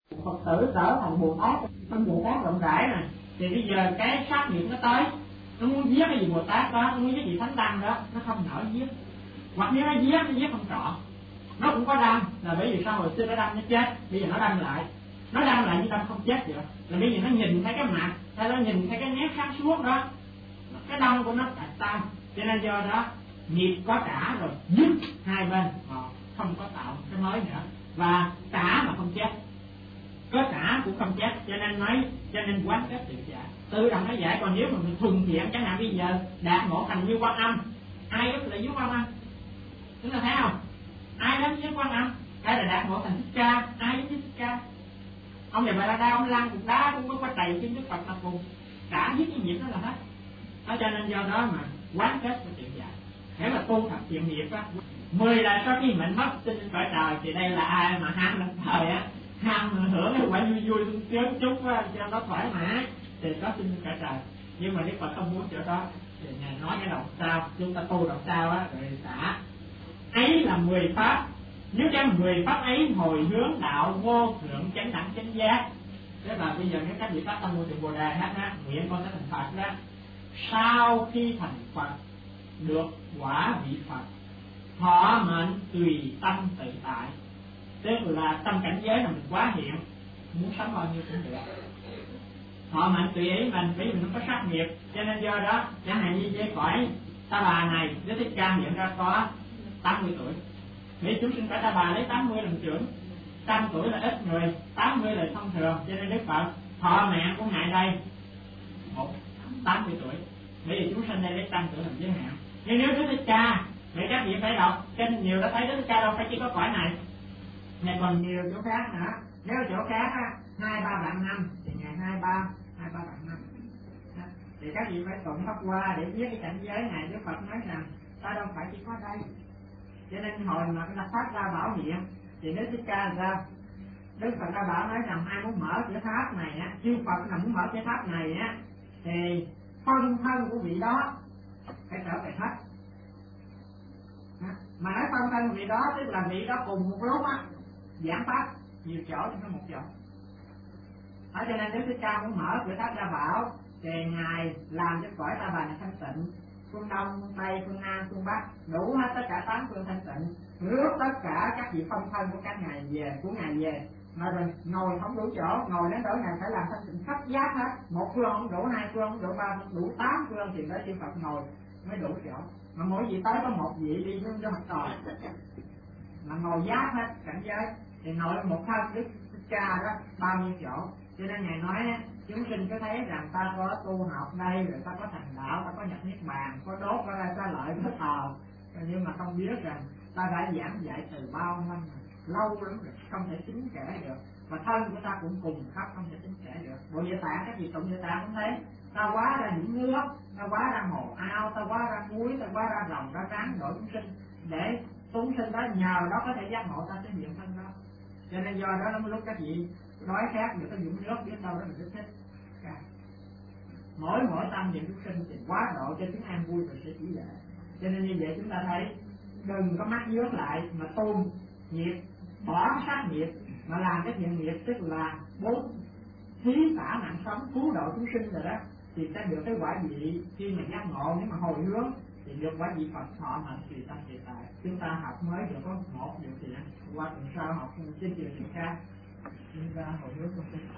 Phật tử trở thành Bồ Tát, tâm Bồ Tát rộng rãi nè, thì bây giờ cái sát nghiệp nó tới, nó muốn giết cái gì Bồ Tát đó, nó muốn giết gì Thánh Đăng đó, nó không nỡ giết. Hoặc nếu nó giết không trọn, nó cũng có đâm, là bởi vì sao hồi xưa nó đâm nó chết, bây giờ nó đâm lại như đâm không chết được, là bây giờ nó nhìn thấy cái mặt, hay nó nhìn thấy cái nét sáng suốt đó, cái đâm của nó tại sao, cho nên do đó nghiệp có trả rồi dứt hai bên, họ không có tạo cái mới nữa, và trả mà không chết, có trả cũng không chết, cho nên quán kết tự giải, tự động nó giải. Còn nếu mà mình thuần thiện, chẳng hạn bây giờ đạt ngộ thành như Quan Âm, ai rất là với Quan Âm, chúng ta thấy không? Ai đến với Quan Âm, hay là đạt ngộ thành Thích Ca, ai đến với Thích Ca? Ông này bà đa ông lăn cục đá cũng có trầy trên Đức Phật là cùng trả giết cái nghiệp đó là hết. Đó, cho nên do đó mà quán kết của thiện giải, nếu mà tu thật thiện nghiệp á, 10 lần sau khi mình mất sinh cõi trời, thì đây là ai mà ham lên trời á, ham hưởng cái quả vui vui sướng chút cho nó thoải mái thì có sinh cõi trời. Nhưng mà Đức Phật không muốn chỗ đó, thì ngài nói cái đầu sau, chúng ta tu đầu sau á, rồi xả ấy là 10 pháp. Nếu cái 10 pháp ấy hồi hướng đạo vô thượng chánh đẳng chánh giác, thế là bây giờ nếu các vị pháp tâm môi trường Bồ Đề hết á, nguyện con sẽ thành Phật đó. Sau khi thành Phật được quả vị Phật, thọ mệnh tùy tâm tự tại, tức là tâm cảnh giới là mình quá hiện, muốn sống bao nhiêu cũng được. Thọ mệnh tùy ý mình, bởi vì mình không có sát nghiệp, cho nên do đó chẳng hạn như với cõi Ta Bà này, Đức Thích Ca hiện ra có 80 tuổi. Vì chúng sinh cõi Ta Bà lấy 80 làm trưởng, 100 tuổi là ít người, 80 là thông thường, cho nên Đức Phật thọ mạng của ngài đây 80 tuổi. Bởi vì chúng sinh đây lấy 100 tuổi làm giới hạn. Nhưng nếu Đức Thích Ca, để các vị phải đọc kinh nhiều đã thấy Đức Thích Ca đâu phải chỉ có cõi này, ngài còn nhiều chỗ khác nữa. Nếu chỗ khác á 2-3 vạn năm thì ngài 2-3 vạn năm. Thì các vị phải tụng pháp qua để biết cái cảnh giới này. Đức Phật nói rằng ta đâu phải chỉ có đây, cho nên hồi mà ta phát ra bảo hiện thì Đức Thích Ca ra, Đức Phật đã bảo nói rằng ai muốn mở cái tháp này á, chư Phật là muốn mở cái tháp này á, thì phân thân của vị đó phải trở về hết. Mà nói phân thân vị đó tức là vị đó cùng một lúc á giảng pháp nhiều chỗ trong một chỗ. Ở cho nên Đức Thích Ca muốn mở cửa tháp ra bảo, thì ngài làm cho cõi Ta Bà này thanh tịnh, phương Đông, phương Tây, phương Nam, phương Bắc, đủ hết tất cả 8 phương thanh tịnh, rước tất cả các vị phong thân của các ngài về, mà rồi ngồi không đủ chỗ, ngồi đến tối ngài phải làm thanh tịnh khắp giác hết, một phương không đủ, 2 phương không đủ, 3 phương đủ, 8 phương thì tới chư Phật ngồi mới đủ chỗ. Mà mỗi vị tới có một vị đi vô cho mặt trời, mà ngồi giác hết cảnh giới, thì ngồi một thân Đức Thích Ca đó bao nhiêu chỗ. Cho nên ngài nói chúng sinh có thấy rằng ta có tu học đây, rồi ta có thành đạo, ta có nhập niết bàn, có đốt, có ra xa lợi, có thờ, nhưng mà không biết rằng ta đã giảng dạy từ bao năm lâu lắm rồi, không thể tính kể được. Và thân của ta cũng cùng khắp, không thể tính kể được. Bộ Địa Tạng, các vị tụng Địa Tạng cũng thấy ta hóa ra những nước, ta hóa ra hồ ao, ta hóa ra núi, ta hóa ra rồng, ta ráng đổi chúng sinh, để chúng sinh đó nhờ đó có thể giác ngộ ta sẽ hiện thân đó. Cho nên do đó lúc các vị đói khát được cái dũng nước biết đâu đó mình rất thích. Mỗi tâm niệm chúng sinh thì quá độ cho chúng an vui rồi sẽ chỉ dạy. Cho nên như vậy chúng ta thấy đừng có mắc vướng lại mà tu nghiệp, bỏ sát nghiệp mà làm cái thiện nghiệp, tức là bốn thí xả mạng sống, cứu độ chúng sinh rồi đó, thì sẽ được cái quả vị khi mà giác ngộ. Nếu mà hồi hướng thì được quả vị Phật thọ mệnh tùy tâm tùy tại. Chúng ta học mới được có một điều thiện, qua tuần sau học trên điều thiện khác. Chúng ta hồi hướng không tin.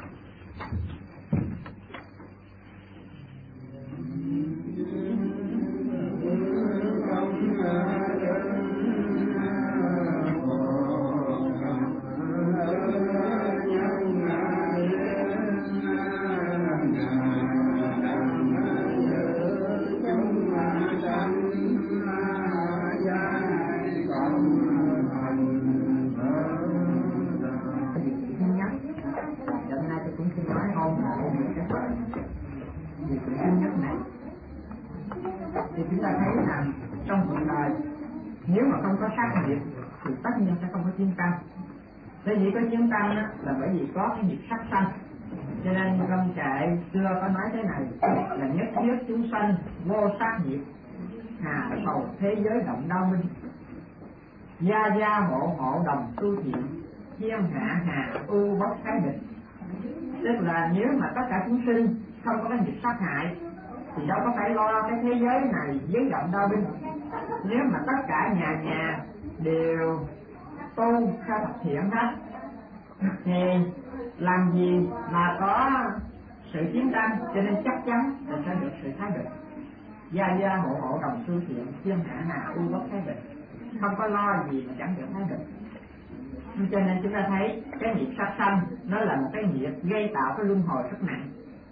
Thì chúng ta thấy rằng trong cuộc đời nếu mà không có sát nghiệp thì tất nhiên sẽ không có chiến tranh. Thế vì có chiến tranh đó, là bởi vì có cái nghiệp sát sanh. Cho nên trong kệ xưa có nói thế này là nhất thiết chúng sanh vô sát nghiệp, hà sầu thế giới động đau minh, gia gia hộ hộ đồng tu thiện, thiên hạ hà u bất thái bình. Tức là nếu mà tất cả chúng sinh không có cái nghiệp sát hại thì đâu có phải lo cái thế giới này dưới động đao binh. Nếu mà tất cả nhà nhà đều tu theo thực thiện hết thì làm gì mà có sự chiến tranh, cho nên chắc chắn là sẽ được sự thái bình. Gia gia hộ hộ đồng tu thiện, thiên hạ hà u bất thái bình, không có lo gì mà chẳng được thái bình. Cho nên chúng ta thấy cái nghiệp sát sanh nó là một cái nghiệp gây tạo cái luân hồi rất nặng,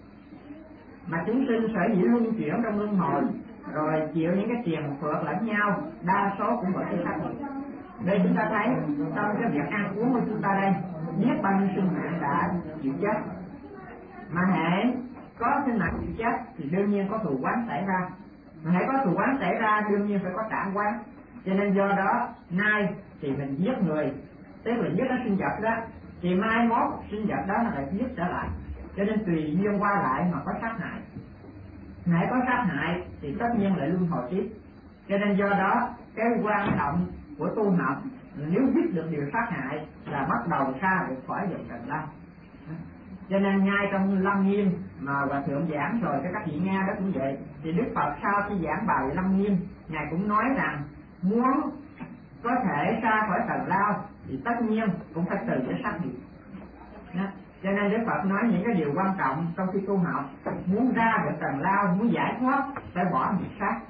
mà chúng sinh sở dĩ luân chuyển trong luân hồi rồi chịu những cái tiền phượt lẫn nhau, đa số cũng bởi cái sát nghiệp. Đây chúng ta thấy trong cái việc ăn uống của chúng ta đây, biết bao nhiêu sinh mạng đã chịu chết, mà hễ có sinh mạng chịu chết thì đương nhiên có thù oán xảy ra, mà hễ có thù oán xảy ra đương nhiên phải có trả oán. Cho nên do đó nay thì mình giết người, tức là giết cái sinh vật đó, thì mai mốt sinh vật đó nó lại giết trở lại, cho nên tùy duyên qua lại mà có sát hại. Hãy có sát hại thì tất nhiên lại luân hồi tiếp. Cho nên do đó cái quan trọng của tu học nếu biết được điều sát hại là bắt đầu xa được khỏi dòng trần lao. Cho nên ngay trong Lăng Nghiêm mà Hòa Thượng giảng rồi cho các vị nghe đó cũng vậy, thì Đức Phật sau khi giảng bài Lăng Nghiêm, ngài cũng nói rằng muốn có thể ra khỏi trần lao thì tất nhiên cũng phải từ cái sát nghiệp. Cho nên Đức Phật nói những cái điều quan trọng trong khi tu học, muốn ra được trần lao, muốn giải thoát phải bỏ nghiệp sát.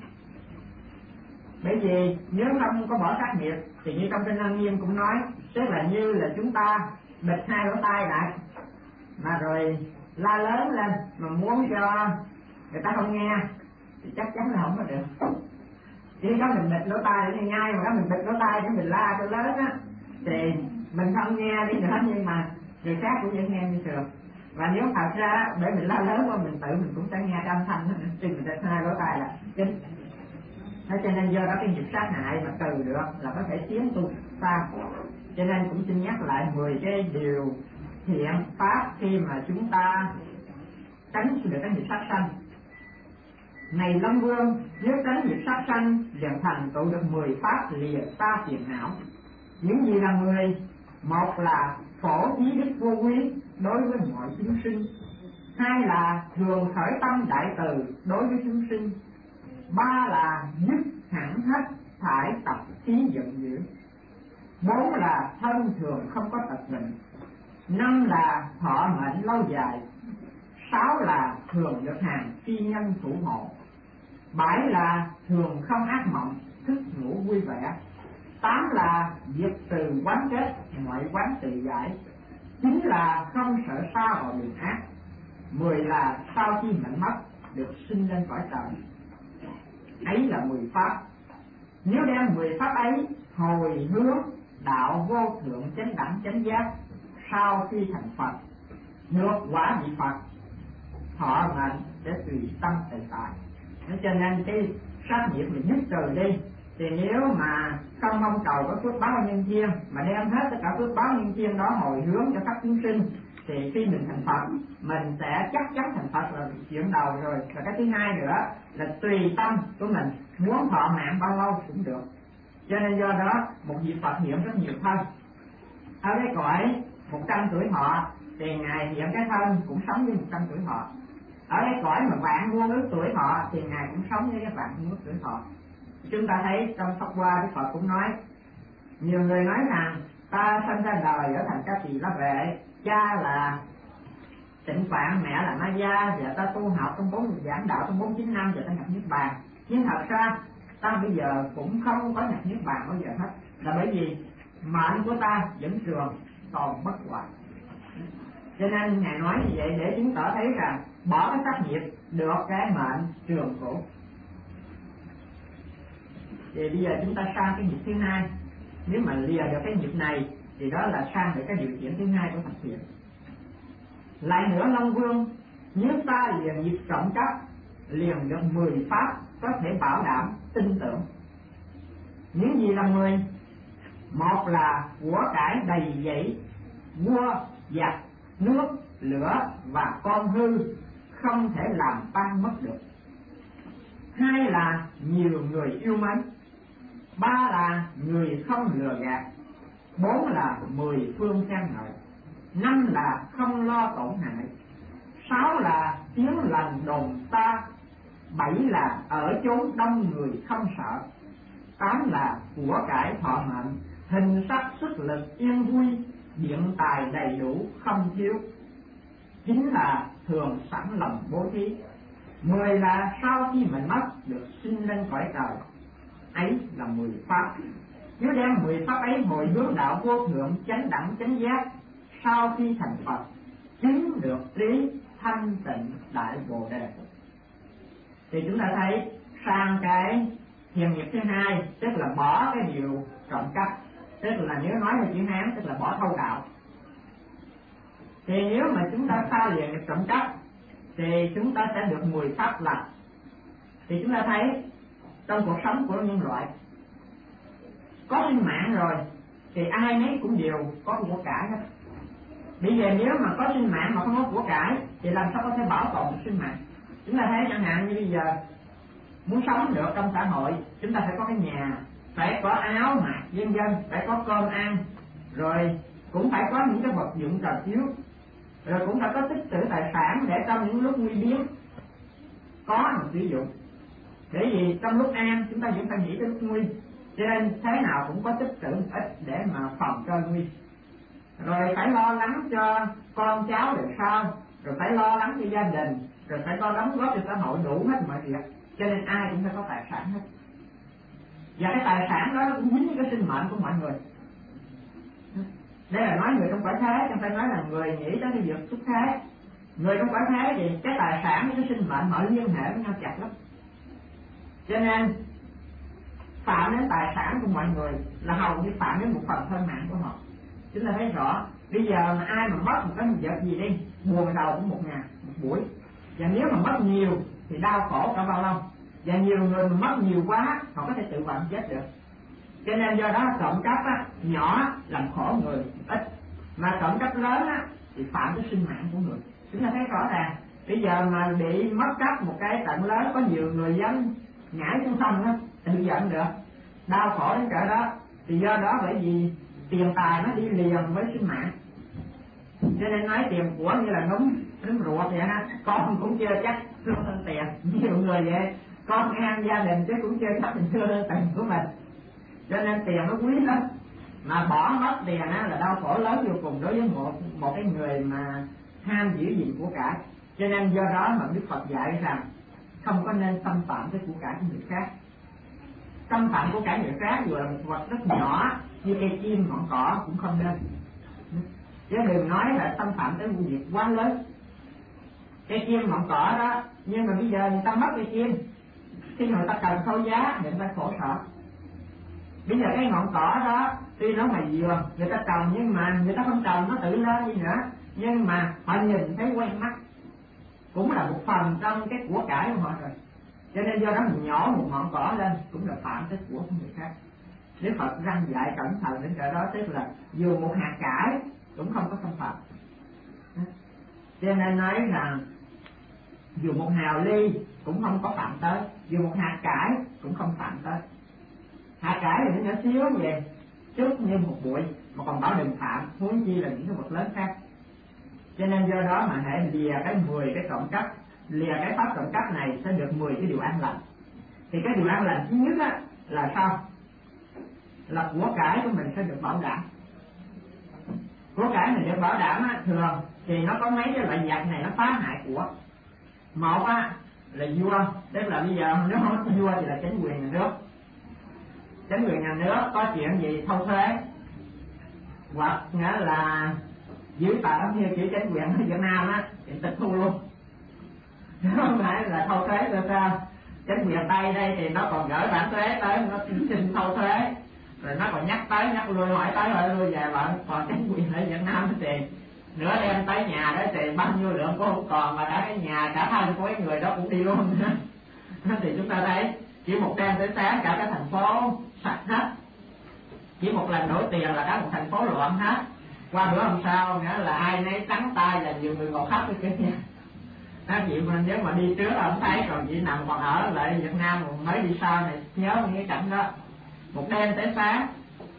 Bởi vì nếu không có bỏ sát nghiệp thì như trong kinh Lăng Nghiêm cũng nói, tức là như là chúng ta bịt hai lỗ tai lại mà rồi la lớn lên mà muốn cho người ta không nghe thì chắc chắn là không có được. Chỉ có mình bịt lỗ tai để nghe, mà có mình bịt lỗ tai để mình la cho lớn á thì mình không nghe đi nữa, nhưng mà người khác cũng vẫn nghe như thường. Và nếu thật ra để mình la lớn qua mình tự mình cũng sẽ nghe cái âm thanh đó, thì mình bịt hai lỗ tai là chính. Cho nên do đó cái nghiệp sát hại mà từ được là có thể tiến tu xa. Cho nên cũng xin nhắc lại 10 cái điều thiện pháp khi mà chúng ta tránh được cái nghiệp sát sanh. Này Long Vương, nếu tránh nghiệp sát sanh liền thành tựu được 10 pháp lìa xa phiền não. Những gì là 10? Một là phổ ý đức vô quý đối với mọi chúng sinh. Hai là thường khởi tâm đại từ đối với chúng sinh. Ba là dứt hẳn hết thải tập khí giận dữ. Bốn là thân thường không có tật bệnh. Năm là thọ mệnh lâu dài. Sáu là thường được hàng phi nhân thủ hộ. Bảy là thường không ác mộng, thức ngủ vui vẻ. Tám là diệt từ quán chết, mọi quán tự giải. Chín là không sợ xa vào đường ác. 10 là sau khi mệnh mất được sinh lên cõi trời. Ấy là 10 pháp. Nếu đem 10 pháp ấy hồi hướng đạo vô thượng chánh đẳng chánh giác, sau khi thành Phật được quả vị Phật, thọ mệnh để tùy tâm tự tại. Cho nên cái sát nghiệp mình dứt trừ đi, thì nếu mà không mong cầu có phước báo nhân thiên mà đem hết tất cả phước báo nhân thiên đó hồi hướng cho các chúng sinh, thì khi mình thành Phật mình sẽ chắc chắn thành Phật là chuyện đầu rồi. Và cái thứ hai nữa là tùy tâm của mình, muốn thọ mạng bao lâu cũng được. Cho nên do đó một vị Phật hiện rất nhiều thân. Ở cái cõi 100 tuổi thọ thì ngài hiện cái thân cũng sống với 100 tuổi thọ. Ở cái cõi mà vạn muôn ức tuổi thọ thì ngài cũng sống với các vạn muôn ức tuổi thọ. Chúng ta thấy trong Pháp Hoa Đức Phật cũng nói, nhiều người nói rằng ta sinh ra đời ở thành Ca Tỳ La Vệ, cha là Tịnh Phạn, mẹ là Ma Gia, và ta tu học trong 4 giảng đạo trong 49 năm và ta nhập niết bàn. Nhưng thật ra ta bây giờ cũng không có nhập niết bàn bao giờ hết, là bởi vì mệnh của ta vẫn trường còn bất hoại. Cho nên ngài nói như vậy để chứng tỏ thấy rằng bỏ cái sát nghiệp được cái mệnh trường cũ. Thì bây giờ chúng ta sang cái nghiệp thứ hai. Nếu mà lìa được cái nghiệp này thì đó là sang được cái điều kiện thứ hai của Phật thiện. Lại nữa Long Vương, nếu ta liền nghiệp trọng cấp liền được 10 pháp có thể bảo đảm tin tưởng. Những gì là 10? Một là của cải đầy dẫy, vua, giặc, nước, lửa và con hư không thể làm tan mất được. Hai là nhiều người yêu mến. Ba là người không lừa gạt. 4 là 10 phương khen ngợi, 5 là không lo tổn hại, 6 là tiếng lành đồn xa, 7 là ở chốn đông người không sợ, 8 là của cải thọ mệnh, hình sắc sức lực yên vui, điện tài đầy đủ không thiếu, 9 là thường sẵn lòng bố thí, 10 là sau khi mình mất được sinh lên cõi trời. Ấy là 10 pháp. Nếu đem 10 pháp ấy hồi hướng đạo vô thượng chánh đẳng chánh giác, sau khi thành Phật chứng được trí thanh tịnh đại bồ đề. Thì chúng ta thấy sang cái thiền nghiệp thứ hai, tức là bỏ cái điều trộm cắp, tức là nếu nói theo chữ Hán tức là bỏ thâu đạo. Thì nếu mà chúng ta xa lìa nghiệp trộm cắp thì chúng ta sẽ được 10 pháp lành. Thì chúng ta thấy trong cuộc sống của nhân loại có sinh mạng rồi thì ai nấy cũng đều có của cải hết. Bây giờ nếu mà có sinh mạng mà không có của cải thì làm sao có thể bảo tồn sinh mạng? Chúng ta thấy chẳng hạn như bây giờ muốn sống được trong xã hội, chúng ta phải có cái nhà, phải có áo mặc vân vân, phải có cơm ăn, rồi cũng phải có những cái vật dụng cần thiếu, rồi cũng phải có tích trữ tài sản để trong những lúc nguy biến có mà sử dụng. Để vì trong lúc an chúng ta vẫn phải nghĩ tới lúc nguy, cho nên thế nào cũng có tích trữ ít để mà phòng cho nguy. Rồi phải lo lắng cho con cháu đời sau, rồi phải lo lắng cho gia đình, rồi phải có đóng góp cho xã hội, đủ hết mọi việc. Cho nên ai cũng phải có tài sản hết. Và cái tài sản đó nó cũng dính với cái sinh mệnh của mọi người. Đây là nói người trong cõi thế, không phải nói là người nghĩ tới cái việc xuất thế. Người trong cõi thế thì cái tài sản với cái sinh mệnh họ liên hệ với nhau chặt lắm. Cho nên phạm đến tài sản của mọi người là hầu như phạm đến một phần thân mạng của họ. Chúng ta thấy rõ, bây giờ mà ai mà mất một cái vật gì đi, buồn đầu cũng 1 ngày, 1 buổi. Và nếu mà mất nhiều thì đau khổ cả bao lâu. Và nhiều người mà mất nhiều quá, họ có thể tự vận chết được. Cho nên do đó trộm cắp á, nhỏ làm khổ người ít, mà trộm cắp lớn á, thì phạm tới sinh mạng của người. Chúng ta thấy rõ ràng, bây giờ mà bị mất cắp một cái tận lớn, có nhiều người dám nhảy xuống sông á, tự giận được, đau khổ đến cỡ đó. Thì do đó bởi vì tiền tài nó đi liền với sinh mạng, cho nên nói tiền của như là núm ruột vậy ha, con cũng chưa chắc thương hơn tiền. Nhiều người vậy, con ăn gia đình chứ cũng chưa chắc mình thương hơn tiền của mình. Cho nên tiền nó quý lắm, mà bỏ mất tiền á là đau khổ lớn vô cùng đối với một cái người mà ham giữ gìn của cải. Cho nên do đó mà Đức Phật dạy rằng không có nên xâm phạm tới của cải của người khác. Xâm phạm của cải người khác dù là một vật rất nhỏ như cây chim ngọn cỏ cũng không nên. Chứ đừng nói là xâm phạm tới vụ việc quá lớn. Cây chim ngọn cỏ đó, nhưng mà bây giờ người ta mất cây chim, khi người ta cần thâu giá thì người ta khổ sở. Bây giờ cái ngọn cỏ đó tuy nó ngoài vườn người ta trồng, nhưng mà người ta không trồng nó tự lên đi nữa, nhưng mà họ nhìn thấy quen mắt, cũng là một phần trong cái của cải của họ rồi. Cho nên do đó mình nhỏ một ngọn cỏ lên cũng là phạm tới của người khác. Đức Phật răng dạy cẩn thận đến cỡ đó, tức là dù một hạt cải cũng không có xâm phạm. Cho nên nói rằng dù một hào ly cũng không có phạm tới, dù một hạt cải cũng không phạm tới. Hạt cải thì nó nhỏ xíu về, chút như một bụi, mà còn bảo đừng phạm, huống chi là những cái vật lớn khác. Cho nên do đó mà hãy lìa cái 10 cái trộm cắp, lìa cái pháp trộm cắp này sẽ được 10 cái điều an lành. Thì cái điều an lành thứ nhất á, là sao? Là của cải của mình sẽ được bảo đảm. Của cải mình được bảo đảm á, thường thì nó có mấy cái loại vật này nó phá hại của. Một á, là vua, tức là bây giờ nếu không có vua thì là chính quyền nhà nước. Chính quyền nhà nước có chuyện gì thâu thuế, hoặc nghĩa là dưới tờ như chữ chính quyền ở Việt Nam á thì tịch thu luôn, không phải là thâu thuế rồi sao? Chính quyền Tây đây thì nó còn gửi bản thuế tới, nó xin thâu thuế, rồi nó còn nhắc tới nhắc lui, hỏi tới hỏi lui về bạn. Còn chính quyền ở Việt Nam thì nửa đêm tới nhà đó thì bao nhiêu lượng cũng không còn, mà cả cái nhà cả thân của cái người đó cũng đi luôn. Thì chúng ta thấy chỉ một đêm tới sáng cả cái thành phố sạch hết, chỉ một lần đổi tiền là cả một thành phố loạn hết. Qua bữa hôm sau nghĩa là ai nấy trắng tay, là nhiều người còn khóc cái kia. Chị mà nếu mà đi trước là không thấy, còn chị nằm còn ở lại Việt Nam mới đi sau này nhớ những cái cảnh đó. Một đêm tới sáng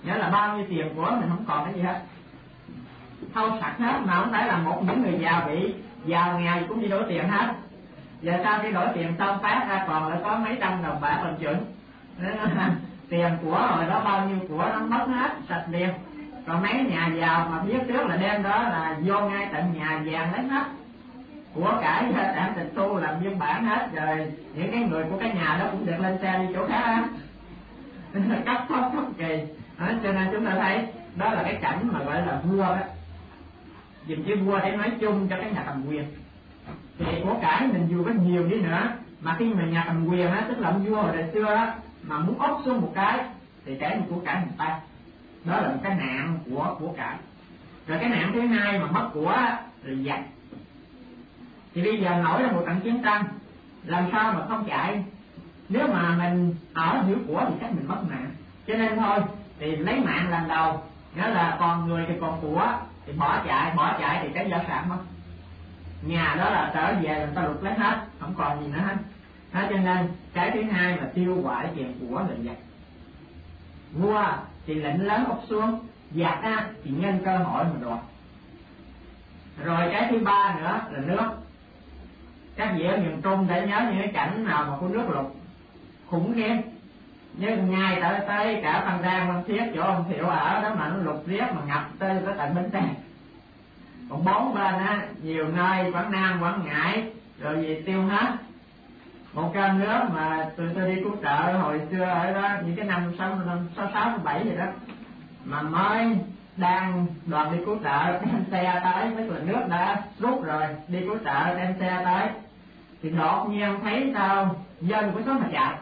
nghĩa là bao nhiêu tiền của mình không còn cái gì hết, thâu sạch hết, mà không phải là một những người giàu bị giàu nghèo cũng đi đổi tiền hết. Giờ sau khi đổi tiền xong phát ra còn lại có mấy trăm đồng bạc bằng chuẩn, tiền của hồi đó bao nhiêu của nó mất hết sạch liền. Còn mấy nhà giàu mà biết trước là đem đó là vô ngay tận nhà vàng lấy hết của cải đảm tịch thu làm biên bản hết, rồi những cái người của cái nhà đó cũng được lên xe đi chỗ khác á. Cấp thoát kỳ đó, cho nên chúng ta thấy đó là cái cảnh mà gọi là vua đó, dùng chữ vua để nói chung cho cái nhà cầm quyền. Thì của cải mình dù có nhiều đi nữa mà khi mà nhà cầm quyền á, tức là ông vua hồi đời xưa á, mà muốn ốp xuống một cái thì cái của cải mình tay, đó là một cái nạn của cải. Rồi cái nạn thứ hai mà mất của là giặc. Thì bây giờ nổi ra một trận chiến tranh, làm sao mà không chạy? Nếu mà mình ở giữ của thì chắc mình mất mạng. Cho nên thôi thì lấy mạng lần đầu, nghĩa là còn người thì còn của thì bỏ chạy thì cái gia sản mất. Nhà đó là trở về người ta lục lấy hết, không còn gì nữa hết. Đó, cho nên cái thứ hai là tiêu hoại tiền của là giặc. Vua thì lệnh lớn úp xuống, giặc thì nhân cơ hội mà đoạt. Rồi cái thứ ba nữa là nước. Các vị ở miền Trung để nhớ những cái cảnh nào mà có nước lụt khủng khiếp, như ngay tới cả Phan Rang Phan Thiết chỗ ông Thiệu ở đó mà nó lụt riết mà ngập tới tận Bến Tre. Còn bốn bên nhiều nơi Quảng Nam, Quảng Ngãi rồi gì tiêu hết. Một cơm nước mà tôi đi cứu trợ hồi xưa ở đó những cái năm 66, 67 gì đó, mà mới đang đoàn đi cứu trợ đem xe tới, tức là nước đã rút rồi, đi cứu trợ đem xe tới thì đột nhiên thấy sao dân của số mà chạy.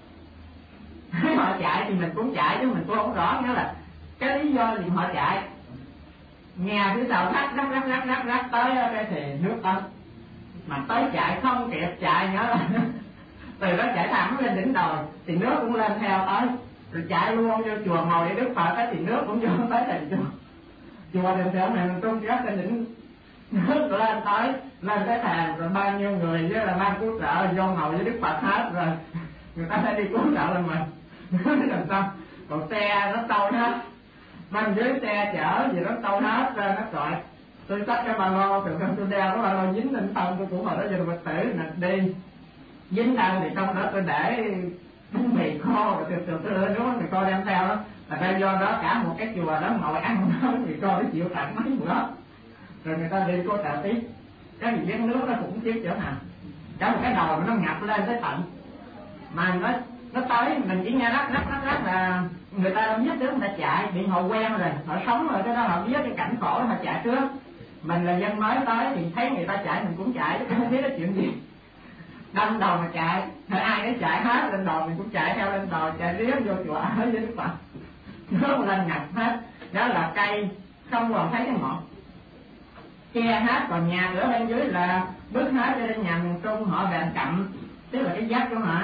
Họ chạy thì mình cũng chạy chứ mình cũng không rõ, nghĩa là cái lý do gì họ chạy. Nghe phía sau rắc tới đây thì nước tới, mà tới chạy không kịp chạy, nhớ là từ đó chạy thẳng lên đỉnh đồi thì nước cũng lên theo tới, rồi chạy luôn vô chùa ngồi để Đức Phật thì nước cũng vô tới thành chùa đền thờ này mình trung gác trên đỉnh, nước lên tới lên cái thềm, rồi bao nhiêu người với là ban cứu trợ vô ngồi với Đức Phật hết, rồi người ta sẽ đi cứu trợ lên mình. Làm sao còn xe nó trôi hết, bên dưới xe chở gì nó trôi hết ra, nó gọi tôi xách cái ba lô, từ trong tôi đeo cái ba lô dính lên thân tôi cũng hồi đó giờ Phật tử nè đi dính thân, thì trong đó tôi để bánh mì khô, rồi từ tôi lên đó mì khô đem theo đó, là ra do đó cả một cái chùa đó ngồi ăn bánh mì khô nó chịu tặng mấy bữa, rồi người ta đi cô trợ tiếp. Cái gì biết nước nó cũng tiếp chỗ nào, cả một cái đầu nó ngập lên tới tận, mà nó tới mình chỉ nghe rắc là người ta đâu biết trước, người ta chạy bị họ quen rồi, họ sống rồi, cái đó họ biết cái cảnh khổ họ chạy trước. Mình là dân mới tới thì thấy người ta chạy mình cũng chạy, chứ không biết cái chuyện gì, đâm đầu mà chạy, rồi ai nấy chạy hết lên đồi mình cũng chạy theo lên đồi, chạy riết vô chùa ở với Đức Phật, nó lên ngập hết. Đó là cây không còn thấy cái ngọn, che hết, còn nhà cửa bên dưới là bước hết cho đến nhà miền Trung họ về chậm, tức là cái giáp của họ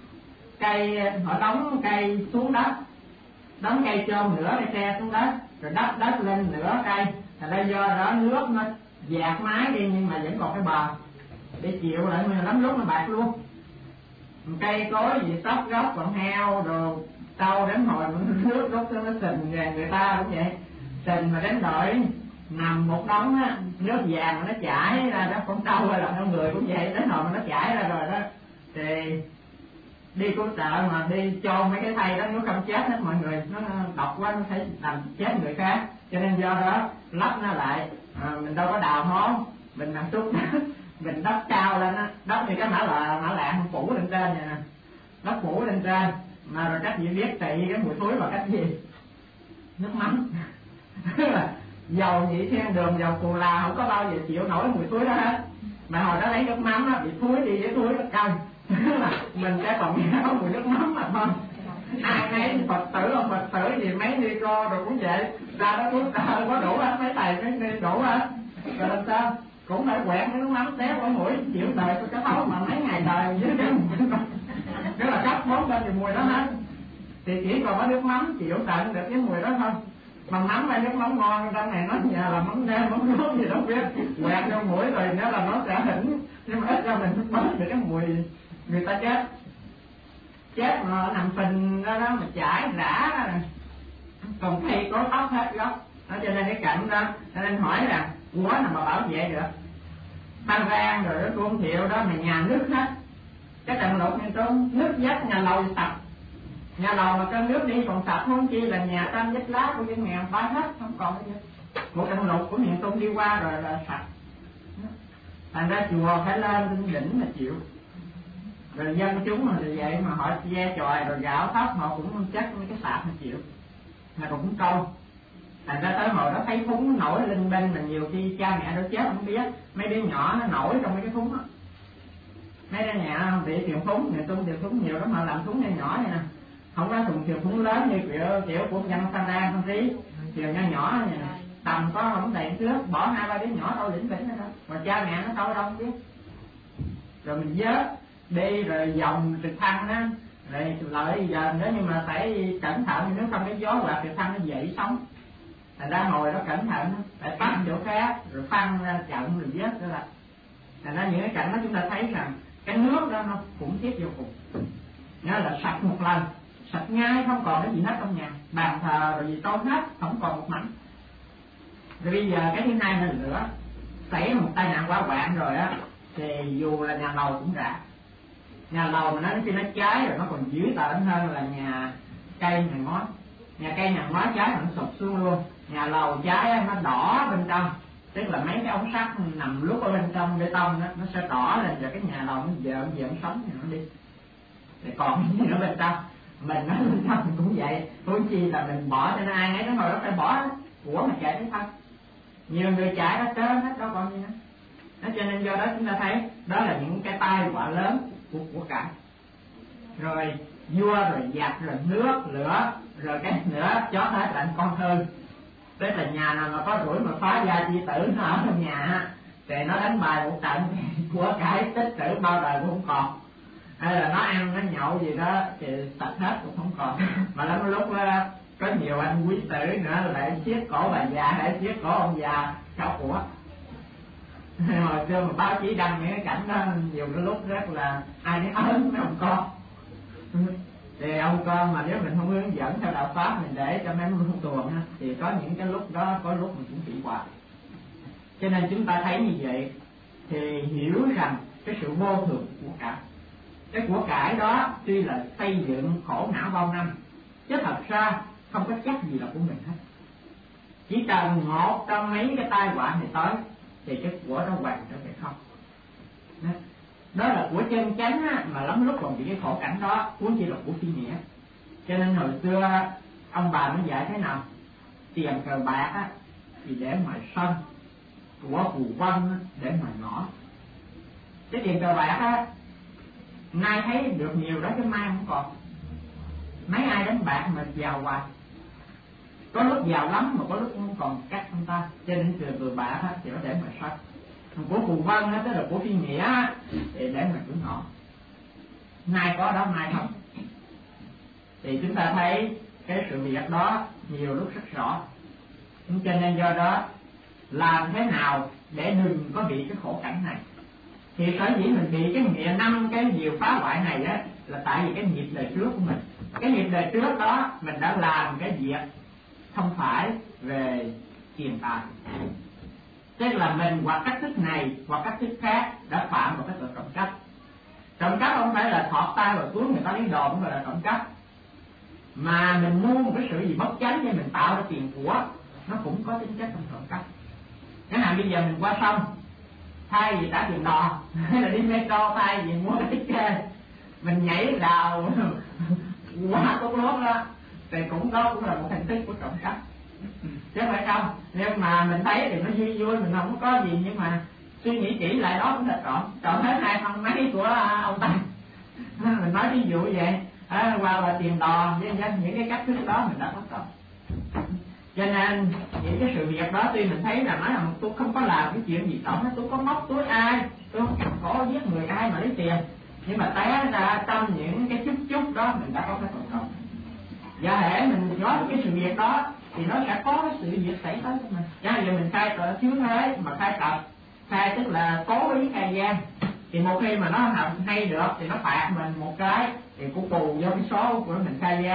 cây họ đóng cây xuống đất, đóng cây chôn nửa cây tre xuống đất, rồi đất lên nửa cây, là đây do đó nước nó dạt mái đi nhưng mà vẫn còn cái bờ để chịu lại, mà lắm lúc nó bạc luôn. Cây cối gì tóc gốc còn heo rồi trâu đến hồi nước rút nó sình về, người ta cũng vậy, sình mà đến đợi nằm một đống nước vàng mà nó chảy ra đó, con trâu hay là con người cũng vậy, đến hồi mà nó chảy ra rồi đó thì đi cứu trợ mà đi chôn mấy cái thây đó, nếu không chết hết mọi người, nó độc quá nó phải làm chết người khác, cho nên do đó lấp nó lại. Mình đâu có đào hố, mình làm trúc mình đắp cao lên á, đắp thì cái mã lạng phủ lên trên nè, đắp phủ lên trên, mà rồi các vị biết trị cái mùi thối bằng cách gì? Nước mắm. Dầu nhị thiên đường, dầu cù là không có bao giờ chịu nổi mùi thối đó hết, mà hồi đó lấy nước mắm á bị thối đi với thối nó cay. Mình sẽ còn nghe có mùi nước mắm mà thôi. Ai nấy Phật tử ông Phật tử gì mấy ni cô rồi cũng vậy, ra đó thuốc có đủ hết, mấy thầy mấy ni đủ hết, rồi làm sao cũng phải quẹt nước mắm té mỗi mũi, chịu đời tôi cái thấu mà mấy ngày đời với cái nếu là cắt món lên thì mùi đó hết, thì chỉ còn có nước mắm chịu tận được cái mùi đó thôi. Mà mắm hay nước mắm ngon trong này nó nhà là mắm nêm mắm nước gì đó biết, quẹt vô mũi rồi nếu là nó sẽ hỉnh, nhưng mà ít cho mình bớt được cái mùi người ta chết mà nằm phình ra đó mà chảy rã ra, còn cây có tóc hết gốc. Đó, cho nên cái cảnh đó, cho nên hỏi là của nào mà bảo vệ được? Phan Rang rồi đó, Tôn Thiệu đó mà nhà nước hết. Cái trận lụt miền Trung nước dắt nhà lầu sạch, nhà lầu mà cơn nước đi còn sạch, không chi là nhà tranh vách lá của dân nghèo bay hết, không còn cái gì. Một trận lụt của miền Trung đi qua rồi là sạch. Thành ra chùa phải lên lên đỉnh mà chịu. Rồi dân chúng mà vậy mà họ ve chòi rồi gạo thóc họ cũng chắc cái sạp mà chịu, mà cũng câu. Thành ra tới hồi đó thấy thúng nổi lên bên mà nhiều khi cha mẹ nó chết không biết, mấy đứa nhỏ nó nổi trong mấy cái thúng đó. Mấy đứa nhà bị truyền thúng, người Trung truyền thúng nhiều lắm mà làm thúng nhỏ nhỏ vậy nè, không có thùng truyền thúng lớn như kiểu của dân Phan Rang Phan Rí, truyền nhỏ nhỏ vậy nè, tầm có không đầy trước, bỏ 2-3 đứa nhỏ đâu lĩnh bỉnh đó, mà cha mẹ nó đâu đâu biết. Rồi mình vớt đi rồi dòng trực thăng đó, rồi lợi giờ nếu như mà phải cẩn thận, nếu không cái gió quạt trực thăng nó dậy sóng. Thành ra hồi đó cẩn thận, phải bắt chỗ khác rồi phăng ra trận rồi vớt nữa là. Thành ra những cái cảnh đó chúng ta thấy rằng cái nước đó nó khủng khiếp vô cùng. Nhớ là sạch một lần, sạch ngay, không còn cái gì hết trong nhà, bàn thờ rồi gì tôn hết, không còn một mảnh. Rồi bây giờ cái thứ hai là lửa, xảy một tai nạn hỏa hoạn rồi á, thì dù là nhà lầu cũng rã. Nhà lầu mà khi nó cháy rồi nó còn dữ tợn hơn là nhà cây nhà ngói. Nhà cây nhà ngói cháy nó sụp xuống luôn, nhà lầu cháy nó đỏ bên trong, tức là mấy cái ống sắt nằm lúc ở bên trong bê tông đó, nó sẽ đỏ lên rồi cái nhà lầu nó dợn sống thì nó đi. Thì còn cái gì nữa bên trong, mình nói bên trong mình cũng vậy, huống chi là mình bỏ cho nó ai nấy, cái hồi đó phải bỏ của mà chạy tới thân. Nhiều người chạy đó trơn hết đâu còn gì nữa. Đó, cho nên do đó chúng ta thấy đó là những cái tai họa lớn của cải. Rồi vua rồi giặc rồi nước lửa, rồi cái nữa chó hết lạnh con thư. Tức là nhà nào mà có rủi mà phá gia chi tử nó ở trong nhà thì nó đánh bài một trận của cải tích trữ bao đời cũng không còn. Hay là nó ăn nó nhậu gì đó thì sạch hết cũng không còn. Mà lắm lúc đó, có nhiều anh quý tử nữa lại siết cổ bà già hay siết cổ ông già cháu của. Hồi xưa mà báo chí đăng những cái cảnh đó nhiều cái lúc rất là ai nói ớn mấy ông con. Thì ông con mà nếu mình không hướng dẫn theo đạo pháp mình để cho mấy ông tuồng thì có những cái lúc đó có lúc mình cũng bị hoài. Cho nên chúng ta thấy như vậy thì hiểu rằng cái sự vô thường của cải. Cái của cải đó tuy là xây dựng khổ não bao năm, chứ thật ra không có chắc gì là của mình hết. Chỉ cần một trong mấy cái tai họa này tới thì cái của đó hoàn trở về không. Đó là của chân chánh á, mà lắm lúc còn bị cái khổ cảnh đó, huống chi là của phi nghĩa. Cho nên hồi xưa ông bà mới dạy thế nào, tiền cờ bạc á thì để ngoài sân, của phù vân để ngoài ngõ. Cái tiền cờ bạc á nay thấy được nhiều đó chứ mai không còn. Mấy ai đánh bạc mà giàu hoài, có lúc giàu lắm mà có lúc không còn cách ông ta. Cho nên cờ bạc á thì nó để ngoài sân. Của phù vân á, tức là của phi nghĩa á, thì để ngoài cửa ngõ. Nay có đó mai không. Thì chúng ta thấy cái sự việc đó nhiều lúc rất rõ. Cho nên do đó làm thế nào để đừng có bị cái khổ cảnh này. Thì sở dĩ mình bị cái nghĩa 5 cái điều phá hoại này á là tại vì cái nghiệp đời trước của mình. Cái nghiệp đời trước đó mình đã làm cái việc không phải về tiền tài. Tức là mình hoặc cách thức này hoặc cách thức khác đã phạm vào cái tội trộm cắp. Trộm cắp không phải là thọt tay vào túi người ta lấy đồ, không phải là trộm cắp. Mà mình mua một cái sự gì bất chánh để mình tạo ra tiền của, nó cũng có tính chất trong trộm cắp. Chẳng hạn bây giờ mình qua sông, thay vì trả tiền đò hay là đi metro, thay vì mua cái ticket mình nhảy vào qua tốt lốt đó, thì cũng đó cũng là một hình thức của trộm cắp. Chứ phải không? Nhưng mà mình thấy thì nó vui vui, mình không có gì, nhưng mà suy nghĩ kỹ lại đó cũng là trộm hết 2 phân mấy của ông ta. Mình nói ví dụ vậy, qua là tiền đò với những cái cách thức đó mình đã có trộm. Cho nên những cái sự việc đó tuy mình thấy là nói là tôi không có làm cái chuyện gì trộm hết, tôi có móc túi ai, tôi không cắt cổ giết người ai mà lấy tiền, nhưng mà té ra trong những cái chút đó mình đã có cái tội trộm. Và hễ mình nói cái sự việc đó thì nó sẽ có cái sự việc xảy tới của mình. Chẳng hạn như mình khai tội chướng thế mà khai tập, khai tức là cố ý khai gian, thì một khi mà nó hay được thì nó phạt mình một cái thì cũng bù vô cái số của mình khai gian.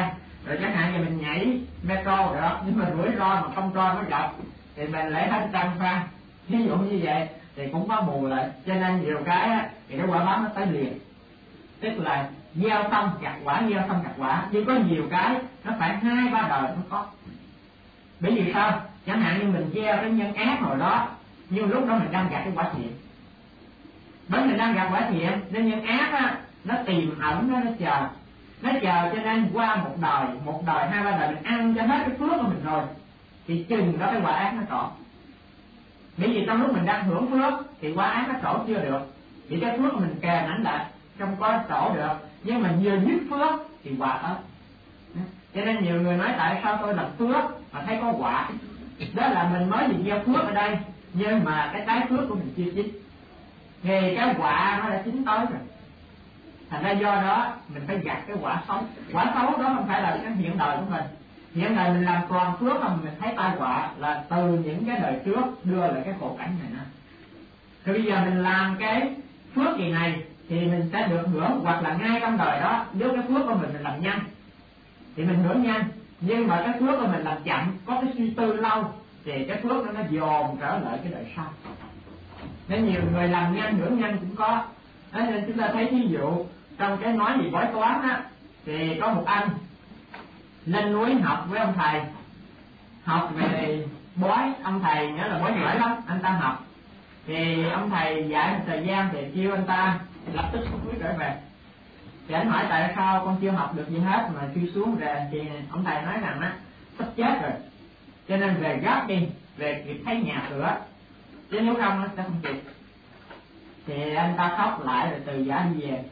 Rồi chẳng hạn như mình nhảy metro được, nhưng mà rủi ro mà không cho nó gặp thì mình lại hết trăm pha, ví dụ như vậy thì cũng có bù lại. Cho nên nhiều cái á, thì cái quả báo nó tới liền, tức là gieo xong gặt quả, gieo xong gặt quả. Nhưng có nhiều cái nó phải 2-3 đời nó có. Bởi vì sao? Chẳng hạn như mình gieo cái nhân ác hồi đó, nhưng lúc đó mình đang gặt cái quả thiện. Bởi mình đang gặt quả thiện nên nhân ác á, nó tìm ẩn đó, nó chờ cho nên qua một đời 2-3 đời mình ăn cho hết cái phước của mình rồi thì chừng đó cái quả ác nó trổ. Bởi vì trong lúc mình đang hưởng phước thì quả ác nó trổ chưa được, vì cái phước của mình kề ảnh lại không có trổ được, nhưng mà vừa dứt phước thì quả tới. Cho nên nhiều người nói tại sao tôi làm phước mà thấy có quả, đó là mình mới được gieo phước ở đây nhưng mà cái trái phước của mình chưa chín, thì cái quả nó đã chín tới rồi. Thành ra do đó mình phải gặt cái quả xấu. Quả xấu đó không phải là cái hiện đời của mình. Hiện đời mình làm toàn phước mà mình thấy tai họa là từ những cái đời trước đưa lại cái khổ cảnh này nè. Rồi bây giờ mình làm cái phước gì này thì mình sẽ được hưởng, hoặc là ngay trong đời đó nếu cái phước của mình làm nhanh thì mình hưởng nhanh, nhưng mà cái phước của mình làm chậm, có cái suy tư lâu thì cái phước nó dồn trở lại cái đời sau. Nên nhiều người làm nhanh hưởng nhanh cũng có. Đó nên chúng ta thấy ví dụ trong cái nói gì bói toán á, thì có một anh lên núi học với ông thầy, học về bói. Ông thầy nhớ là bói giỏi lắm, anh ta học thì ông thầy dạy một thời gian thì kêu anh ta lập tức xuống núi trở về. Thì anh hỏi tại sao con chưa học được gì hết mà khi xuống về, thì ông thầy nói rằng á sắp chết rồi cho nên về gấp đi, về kịp thấy nhà cửa, chứ nếu không nó sẽ không kịp. Thì anh ta khóc lại rồi từ giả đi về.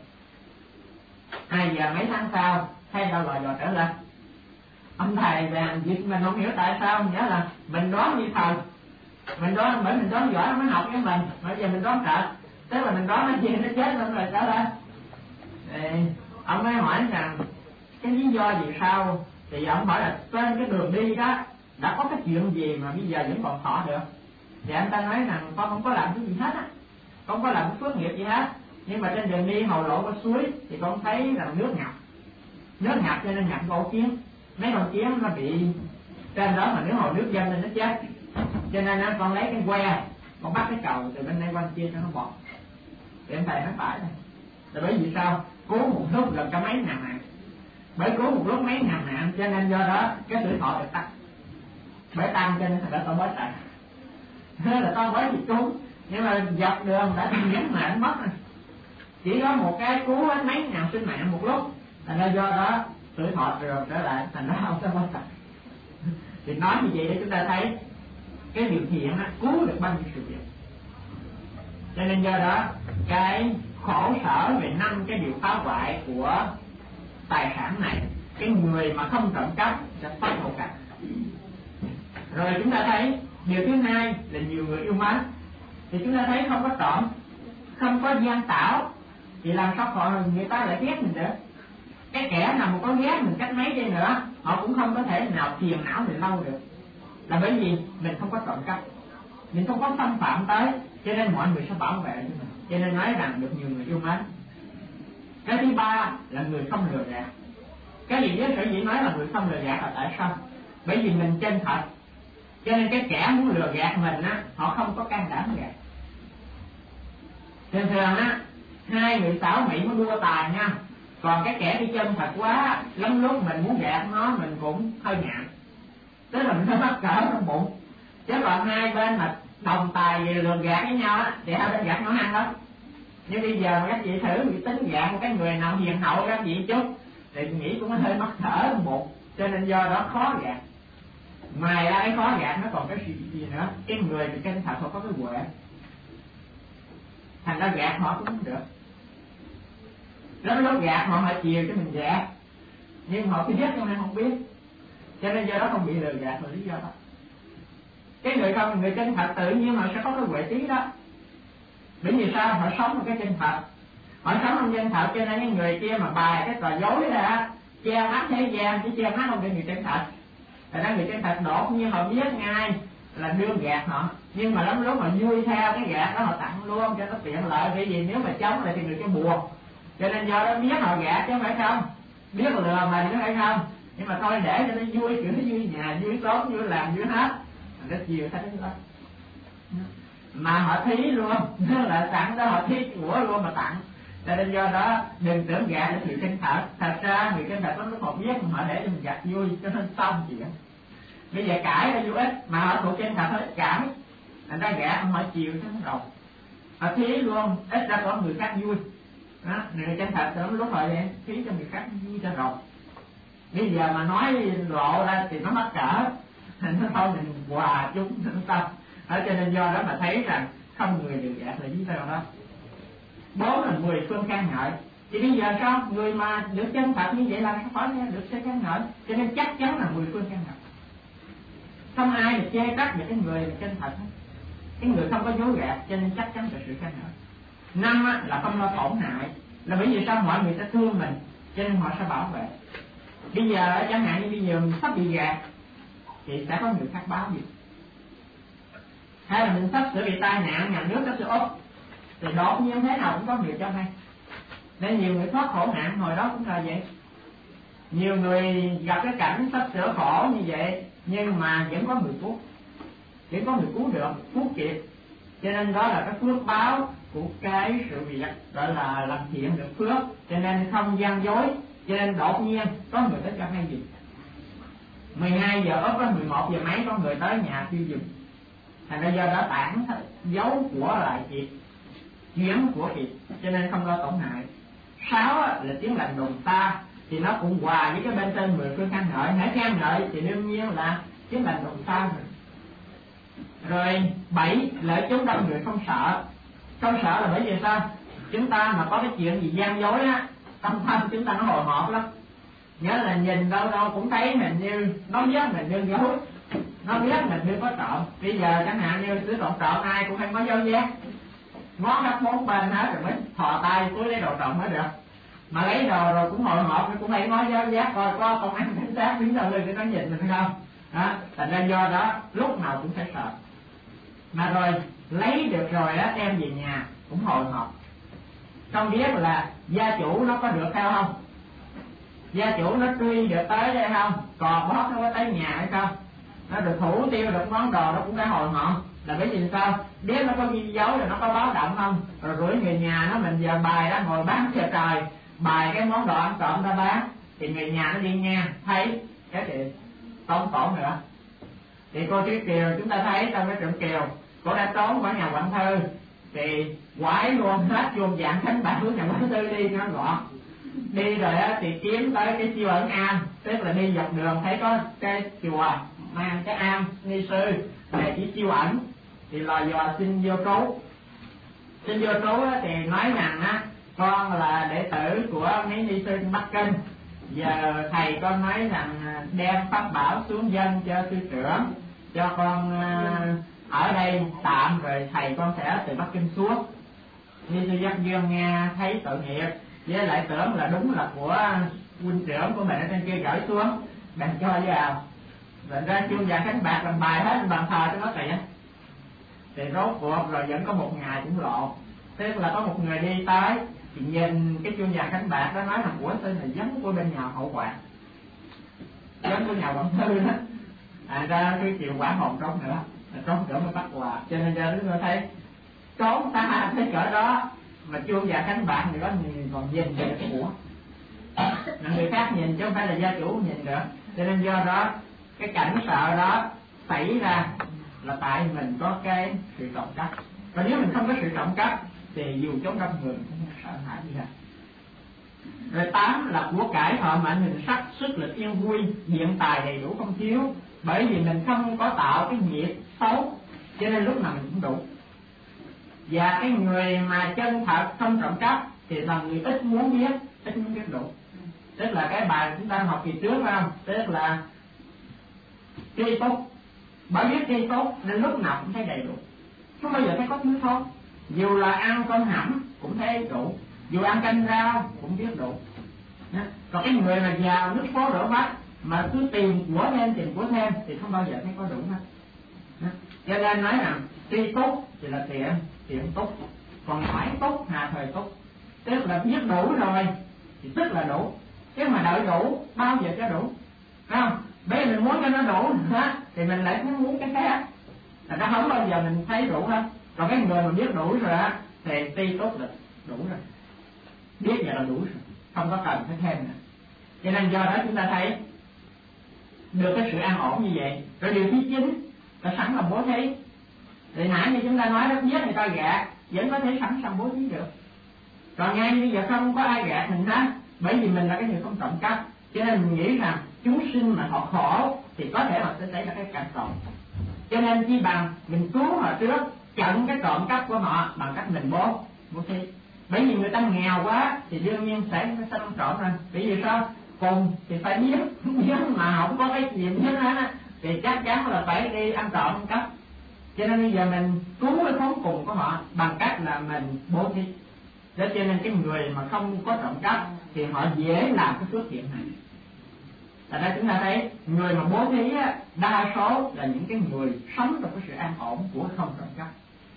2 giờ mấy tháng sau thấy đâu lòi dò trở lên. Ông thầy về việc mình không hiểu tại sao, nghĩa là mình đoán như thần, mình đoán bởi mình đoán giỏi mới học với mình, bây giờ mình đoán trật, tức là mình đoán nó gì nó chết lên rồi trở lên. Thì ông mới hỏi rằng cái lý do gì sao, thì ông hỏi là trên cái đường đi đó đã có cái chuyện gì mà bây giờ vẫn còn thọ được. Thì anh ta nói rằng con không có làm cái gì hết á, không có làm cái phước nghiệp gì hết, nhưng mà trên đường đi hầu lộ có suối thì con thấy là nước ngập cho nên nhập con kiến, mấy con kiến nó bị trên đó, mà nếu hồ nước dâng lên nó chết, cho nên con lấy cái que con bắt cái cầu từ bên đây qua kia cho nó bọt. Thì anh thầy nói phải rồi. Là bởi vì sao? Cứu một lúc gần cả mấy ngàn mạng, bởi cứu một lúc mấy ngàn mạng cho nên do đó cái tuổi thọ được tăng, bởi tăng cho nên thành ra tao bói tài. Thế là tao bói thì cứu, nhưng mà dọc đường đã nhiễm mạng mất rồi, chỉ có một cái cứu hết mấy ngàn sinh mạng một lúc, thành ra do đó tuổi thọ rồi trở lại, thành ra không có bói tài. Thì nói như vậy để chúng ta thấy cái điều thiện á cứu được bao nhiêu sự việc. Cho nên do đó cái khổ sở về 5 cái điều phá hoại của tài sản này, cái người mà không trộm cắp sẽ thoát khổ cảnh. Rồi chúng ta thấy điều thứ hai là nhiều người yêu mến, thì chúng ta thấy không có trộm, không có gian tảo, thì làm sao họ người ta lại ghét mình được. Cái kẻ nào mà có ghét mình cách mấy đi nữa, họ cũng không có thể nào phiền não mình lâu được, là bởi vì mình không có trộm cắp, mình không có xâm phạm tới, cho nên mọi người sẽ bảo vệ cho mình. Cho nên nói rằng được nhiều người yêu mến. Cái thứ ba là người không lừa gạt. Cái gì với sở dĩ nói là người không lừa gạt là tại sao? Bởi vì mình chân thật, cho nên cái kẻ muốn lừa gạt mình á, họ không có can đảm gạt. Thường thường á, 2 người xảo mị mới đua tài nha, còn cái kẻ đi chân thật quá, lắm lúc mình muốn gạt nó mình cũng hơi ngại, tức là mình phải mắc cỡ trong bụng. Chứ còn hai bên mà đồng tài về lừa gạt với nhau á thì hai bên gạt nó ăn lắm. Nhưng bây giờ các chị thử bị tính gạt một cái người nào hiền hậu các chị chút thì nghĩ cũng hơi mắc cỡ trong bụng, cho nên do đó khó gạt. Ngoài ra cái khó gạt nó còn cái gì nữa, cái người bị chân thật họ có cái huệ, thành ra gạt họ cũng không được. Lắm lúc gạt họ chiều cho mình gạt, nhưng họ cứ giết cho nên không biết, cho nên do đó không bị lừa gạt là lý do đó. Cái người không, người chân thật tự nhiên họ sẽ có cái huệ trí đó. Bởi vì sao? Họ sống một cái chân thật, họ sống trong chân thật, cho nên cái người kia mà bài cái trò dối ra che mắt thế gian chứ che mắt không được người chân thật. Tại đó người chân thật đột nhiên họ biết ngay là đương gạt họ, nhưng mà lắm lúc mà vui theo cái gạt đó họ tặng luôn cho nó tiện lợi, bởi vì nếu mà chống lại thì người kia buồn, cho nên do đó biết họ gạt chứ không phải không, biết lừa mình chứ phải không. nhưng mà thôi để cho nó vui, kiểu nó vui nhà, vui xóm, vui làm, vui hết, nó chiều thấy đó. Mà họ thí luôn, nó là sẵn đó họ thí của luôn mà tặng. Cho nên do đó đừng tưởng gạt để sự chân thật. Thật ra người chân thật có lúc họ viết họ để cho mình gạt vui cho nên xong chuyện. Bây giờ cãi là vô ích, mà họ thuộc chân thật hết cãi, thành ra gạt họ chiều cho nó rồi. Họ thí luôn, ít ra có người khác vui. Đó, người chân thật lắm lúc họ để thí cho người khác vui cho rồi. Bây giờ mà nói lộ ra thì nó mắc cỡ, thành nó thôi mình hòa chúng nó xong. Cho nên do đó mà thấy rằng không người được gạt là lý do đó. 4 là 10 phương can ngợi. Thì bây giờ sao? Người mà được chân thật như vậy là không phải được sẽ can ngợi. Cho nên chắc chắn là 10 phương can ngợi. Không ai được chê trách được cái người chân thật. Cái người không có dối gạt, cho nên chắc chắn là sự can ngợi. 5 là không lo tổn hại. Là bởi vì sao? Mọi người sẽ thương mình, cho nên họ sẽ bảo vệ. Bây giờ chẳng hạn như bây giờ mình sắp bị gạt thì sẽ có người khác báo gì. Hay là mình sắp sửa bị tai nạn, nhà nước nó sẽ ốp thì đột nhiên thế nào cũng có người cho hay. Nên nhiều người thoát khổ nạn hồi đó cũng là vậy. Nhiều người gặp cái cảnh sắp sửa khổ như vậy, nhưng mà vẫn có người cứu, vẫn có người cứu được, cứu kịp. Cho nên đó là cái phước báo của cái sự việc gọi là làm thiện được phước. Cho nên không gian dối, cho nên đột nhiên có người tới cho hay gì. 12 giờ ốp, 11 giờ mấy có người tới nhà tiêu dùng. Thành ra do đó tản giấu của lại kịp, chuyển của kịp, cho nên không lo tổn hại. 6 là tiếng lành đồn xa, thì nó cũng hòa với cái bên trên 10 phương can ngợi. Hãy can ngợi thì đương nhiên là tiếng lành đồn xa rồi. Rồi 7 lợi chúng đông người không sợ. Không sợ là bởi vì sao? Chúng ta mà có cái chuyện gì gian dối á, tâm thân chúng ta nó hồi hộp lắm. Nhớ là nhìn đâu đâu cũng thấy mình như nó biết mình như dối, nó biết mình như có trộm. Bây giờ chẳng hạn như cứ trộm ai cũng phải có dấu giác, ngó hết 4 bên hết rồi mới thò tay túi lấy đồ trộm mới được. Mà lấy đồ rồi cũng hồi hộp, cũng phải ngó dấu giác coi có công an cảnh sát đứng sau lưng nó nhìn mình không. Đó, thành ra do đó lúc nào cũng phải sợ. Mà rồi lấy được rồi đó đem về nhà cũng hồi hộp, không biết là gia chủ nó có được theo không, gia chủ nó truy được tới đây không, còn bóp nó có tới nhà hay không, nó được thủ tiêu được món đồ nó cũng đã hồi hộp. Là bởi vì sao? Biết nó có ghi dấu rồi nó có báo động không, rồi gửi người nhà nó mình giờ bài đó ngồi bán chờ trời, bài cái món đồ ăn trộm ta bán thì người nhà nó đi nghe thấy cái thì không tổn nữa. Thì cô Thúy Kiều chúng ta thấy trong cái truyện Kiều, cô đã trốn khỏi nhà quản thư thì quải luôn hết chuông vàng khánh bạc của nhà quản thư đi nó gọn. Đi rồi á thì kiếm tới cái chiêu ẩn am, tức là đi dọc đường thấy có cái chùa mang cái am ni sư để chỉ chiêu ẩn thì lò dò xin vô trú. Xin vô trú thì nói rằng á con là đệ tử của mấy ni sư Bắc Kinh, giờ thầy con nói rằng đem pháp bảo xuống dân cho sư trưởng, cho con ở đây tạm rồi thầy con sẽ từ Bắc Kinh xuống. Ni sư Giác Dương nghe thấy tội nghiệp, với lại tưởng là đúng là của huynh trưởng của mình ở trên kia gửi xuống, đành cho vào. Rồi ra chuông vàng khánh bạc làm bài hết bàn thờ cho nó tiền. Thì rốt cuộc rồi vẫn có một ngày cũng lộ. Tức là có một người đi tới thì nhìn cái chuông vàng khánh bạc đó nói là của tên là giống của bên nhà Hậu Quảng, giống của nhà quản thư đó. Ra cái chiều quả hồn trốn nữa, trốn cỡ mới bắt quà. Cho nên ra chúng tôi thấy trốn ta thấy cỡ đó mà chuông vàng khánh bạc thì có người còn nhìn về cái của người khác nhìn chứ không phải là gia chủ nhìn được. Cho nên do đó cái cảnh sợ đó xảy ra là tại mình có cái sự trộm cắp. Và nếu mình không có sự trộm cắp thì dù trốn đông người cũng không sợ hãi gì hết. Rồi 8 là của cải thọ mệnh hình sắc, sức lực yên vui, hiện tài đầy đủ không thiếu. Bởi vì mình không có tạo cái nghiệp xấu cho nên lúc nào mình cũng đủ. Và cái người mà chân thật không trộm cắp thì là người ít muốn biết đủ. Tức là cái bài chúng ta học kỳ trước phải không? Tức là tri túc, bởi biết tri túc nên lúc nào cũng thấy đầy đủ, không bao giờ thấy có thiếu thốn. Dù là ăn cơm hẩm cũng thấy đủ, dù ăn canh rau cũng biết đủ. Còn cái người mà giàu nước phố đổ vách mà cứ tìm của thêm thì không bao giờ thấy có đủ hết. Cho nên nói rằng tri túc thì là tiện túc, còn phải túc hà thời túc, tức là biết đủ rồi thì tức là đủ, chứ mà đợi đủ bao giờ cho đủ. phải không? Bây giờ mình muốn cho nó đủ hết thì mình lại muốn cái khác, là nó không bao giờ mình thấy đủ hết. Còn cái người mà biết đủ rồi á thì ti tốt lực đủ rồi, biết vậy là đủ rồi, không có cần phải thêm nữa. Cho nên do đó chúng ta thấy được cái sự an ổn như vậy. Rồi điều thứ 9 là sẵn lòng bố thí. Thì nãy như chúng ta nói đó, giết người ta gạt vẫn có thể sẵn sàng bố thí được. Còn ngay bây giờ không có ai gạt mình hết, bởi vì mình là cái người không trộm cắp, cho nên mình nghĩ rằng chúng sinh mà họ khổ thì có thể họ sẽ xảy ra cái càng trộm. Cho nên chi bằng mình cứu họ trước, chặn cái trộm cắp của họ bằng cách mình bố thí. Bởi vì người ta nghèo quá thì đương nhiên sẽ không trộm rồi. Bởi vì sao? Cùng thì phải biết mà không có cái gì hết á thì chắc chắn là phải đi ăn trộm ăn cắp. Cho nên bây giờ mình cứu cái khốn cùng của họ bằng cách là mình bố thí. Đó cho nên cái người mà không có trộm cắp thì họ dễ làm cái phước thiện này. Tại đây chúng ta thấy người mà bố thí á, đa số là những cái người sống trong cái sự an ổn của không trộm cắp.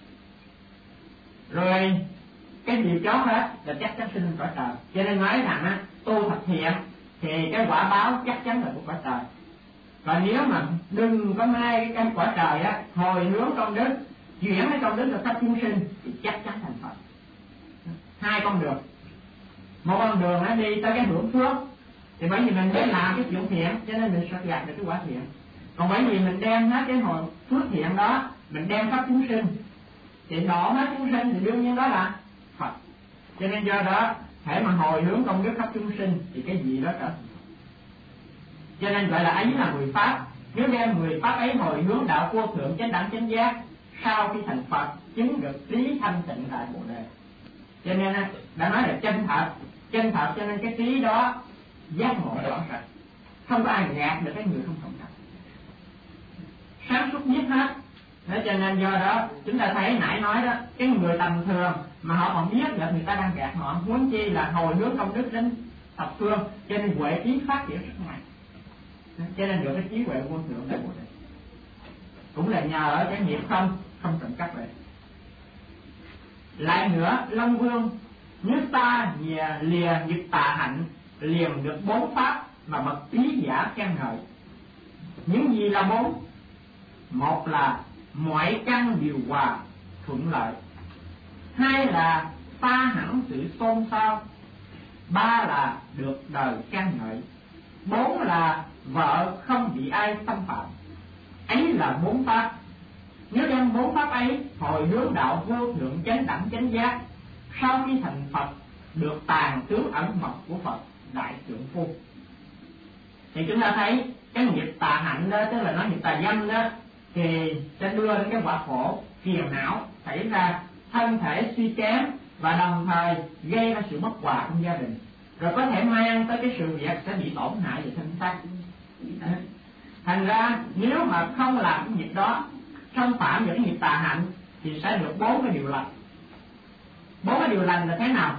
Rồi cái điều chót hết là chắc chắn sinh lên cõi trời. Cho nên nói rằng á, tu thật thiện thì cái quả báo chắc chắn là của cõi trời. Và nếu mà đừng có mai cái quả trời á, hồi hướng công đức, chuyển cái công đức cho các chúng sinh thì chắc chắn thành Phật. Hai con đường. Một con đường nó đi tới cái hưởng phước, thì bởi vì mình phải làm cái chuyện thiện cho nên mình sẽ gặt được cái quả thiện. Còn bởi vì mình đem hết cái hồi phước thiện đó, mình đem khắp chúng sinh thì độ hết chúng sinh thì đương nhiên đó là Phật. Cho nên do đó hễ mà hồi hướng công đức khắp chúng sinh thì cái gì đó trở thành Phật. Cho nên gọi là ấy là 10 pháp. Nếu đem 10 pháp ấy hồi hướng đạo vô thượng chánh đẳng chánh giác, sau khi thành Phật chứng được trí thanh tịnh tại Bồ Đề. Cho nên đã nói là chân thật cho nên cái trí đó giác ngộ rõ ràng, không có ai gạt được cái người không trộm cắp, sáng suốt biết hết. Thế cho nên do đó chúng ta thấy nãy nói đó, cái người tầm thường mà họ còn biết là người ta đang gạt họ, muốn chi là hồi hướng công đức đến thập phương, cho nên huệ trí phát triển rất mạnh, cho nên được cái trí huệ vô thượng tại Bồ Đề. Cũng là nhờ ở cái nghiệp không trộm cắp vậy. Lại nữa, Long Vương, nếu ta lìa nghiệp tà hạnh, liền được 4 pháp mà bậc trí giả khen ngợi. Những gì là 4? Một là mọi căn điều hòa thuận lợi, 2 là pha hẳn sự xôn xao, 3 là được đời khen ngợi, 4 là vợ không bị ai xâm phạm. Ấy là 4 pháp. Nếu đem 4 pháp ấy hồi hướng đạo vô thượng chánh đẳng chánh giác, sau khi thành Phật được tàn tướng ẩn mật của Phật đại trượng phu. Thì chúng ta thấy cái nghiệp tà hạnh đó, tức là nói nghiệp tà dâm đó, thì sẽ đưa đến cái quả khổ phiền não xảy ra, thân thể suy kém và đồng thời gây ra sự bất hòa trong gia đình, rồi có thể mang tới cái sự việc sẽ bị tổn hại về thân xác. Thành ra nếu mà không làm cái nghiệp đó, xâm phạm những nghiệp tà hạnh thì sẽ được 4 cái điều lành. 4 cái điều lành là thế nào?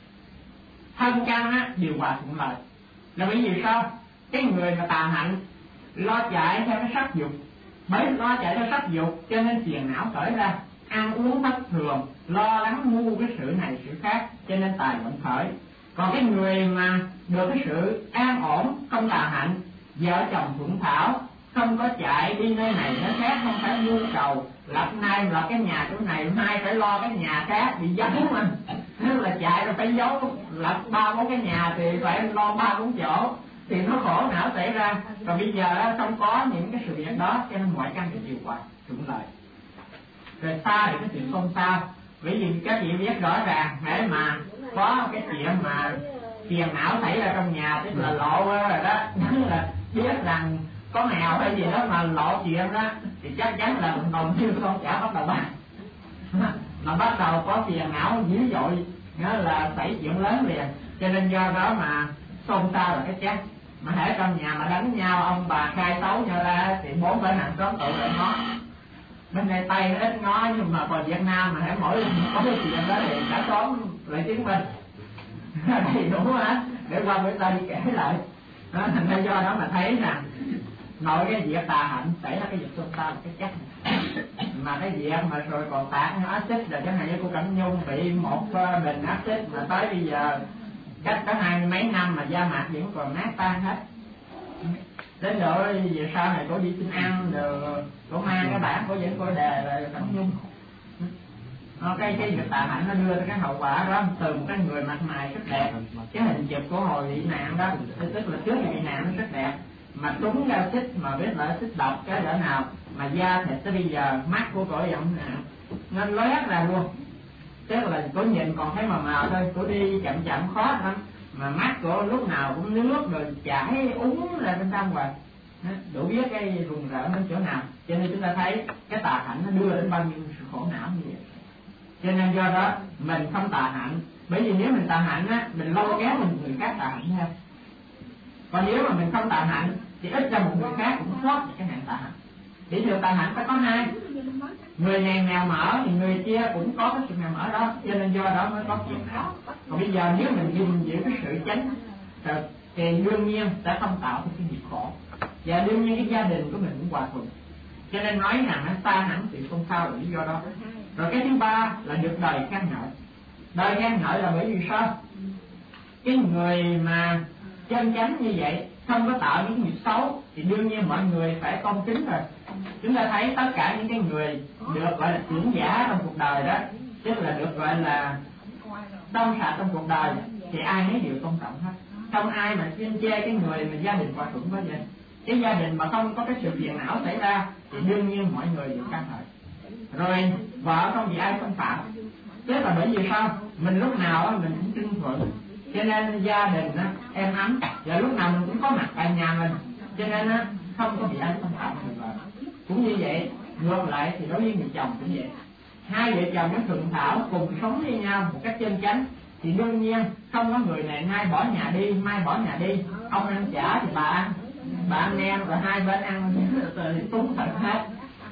Thân căn á, điều hòa thuận lợi. Là bởi vì sao? Cái người mà tà hạnh lo chạy theo cái sắc dục, bởi lo chạy theo sắc dục cho nên phiền não khởi ra, ăn uống thất thường, lo lắng ngu cái sự này sự khác, cho nên tài vận khởi. Còn cái người mà được cái sự an ổn, không tà hạnh, vợ chồng thuận thảo, không có chạy đi nơi này nơi khác, không phải nhu cầu lập nay lập cái nhà chỗ này, mai phải lo cái nhà khác bị giấu mà. Nếu là chạy rồi phải giấu, lập 3-4 cái nhà thì phải lo 3-4 chỗ, thì nó khổ não xảy ra. Còn bây giờ không có những cái sự việc đó, cho nên mọi căn thì điều hòa thuận lợi. Rồi xa thì cái chuyện không sao, bởi vì các chị biết rõ ràng để mà có cái chuyện mà phiền não xảy ra trong nhà tức là lộ rồi đó, là biết rằng có mèo hay gì đó mà lộ chuyện đó thì chắc chắn là đồng như con chả bắt đầu bắt mà bắt đầu có phiền não dữ dội, nó là xảy chuyện lớn liền. Cho nên do đó mà xôn xao là cái chắc. Mà hễ trong nhà mà đánh nhau, ông bà khai xấu nhau ra thì 4 phải hàng xóm tự lại ngó. Bên đây Tây nó ít ngó, nhưng mà còn Việt Nam mà hễ mỗi lần có cái chuyện đó thì cả xóm lại chứng minh thì đủ hả? Để qua bữa ta đi kể lại. Đó, thành ra do đó mà thấy rằng nội cái việc tà hạnh xảy ra cái việc xôn xao là cái chắc này. Mà cái việc mà rồi còn tạt axit là chẳng hạn như cô Cẩm Nhung bị một bình axit mà tới bây giờ cách có 20 mấy năm mà da mặt vẫn còn nát tan hết. đến độ về sau này cổ đi xin ăn rồi cổ mang cái bản cổ dẫn cổ đề là Cẩm Nhung. Cái việc tà hạnh nó đưa tới cái hậu quả đó, từ một cái người mặt mày rất đẹp, cái hình chụp của hồi bị nạn đó, tức là trước khi bị nạn nó rất đẹp, mà trúng ra xích mà biết lại xích độc cái đỡ nào mà da thịt tới bây giờ mắt của cổ vẫn nó lóe ra luôn, tức là cổ nhìn còn thấy màu thôi, cổ đi chậm chậm khó lắm, mà mắt cổ lúc nào cũng nước rồi chảy úng ra bên trong rồi, đủ biết cái rùng rợn đến chỗ nào. Cho nên chúng ta thấy cái tà hạnh nó đưa đến bao nhiêu sự khổ não như vậy. Cho nên do đó mình không tà hạnh, bởi vì nếu mình tà hạnh á, mình lôi kéo người khác tà hạnh theo. Còn nếu mà mình không tà hạnh thì ít ra một người khác cũng thoát cái nạn tà hạnh. Để được tà hạnh phải có hai, người này mèo mỡ thì người kia cũng có cái sự mèo mỡ đó, cho nên do đó mới có chuyện nào. Còn bây giờ nếu mình gìn giữ cái sự chánh thì đương nhiên sẽ không tạo cái nghiệp khổ, và đương nhiên cái gia đình của mình cũng hòa thuận. Cho nên nói rằng ta hẳn sự không sao là lý do đó. Rồi cái thứ ba là được đời khen ngợi. Đời khen ngợi là bởi vì sao? Cái người mà chân chánh như vậy, không có tạo những nghiệp xấu thì đương nhiên mọi người phải tôn kính rồi. Chúng ta thấy tất cả những cái người được gọi là trưởng giả trong cuộc đời đó, tức là được gọi là trong sạch trong cuộc đời, thì ai nấy đều tôn trọng hết. Không ai mà xin chê cái người mà gia đình hòa thuận quá vậy. Cái gia đình mà không có cái sự phiền não xảy ra thì đương nhiên mọi người đều can thiệp. Rồi vợ không vì ai xâm phạm, tức là bởi vì sao? Mình lúc nào mình cũng trưng thuận, cho nên gia đình êm ấm, và lúc nào mình cũng có mặt tại nhà mình, cho nên không có bị ai xâm phạm người vợ. Cũng như vậy, ngược lại thì đối với người chồng cũng vậy. Hai vợ chồng nó thuận thảo cùng sống với nhau một cách chân chánh thì đương nhiên không có người này nay bỏ nhà đi, mai bỏ nhà đi, ông ăn chả thì bà ăn nem, rồi hai bên ăn thì túng thật hết.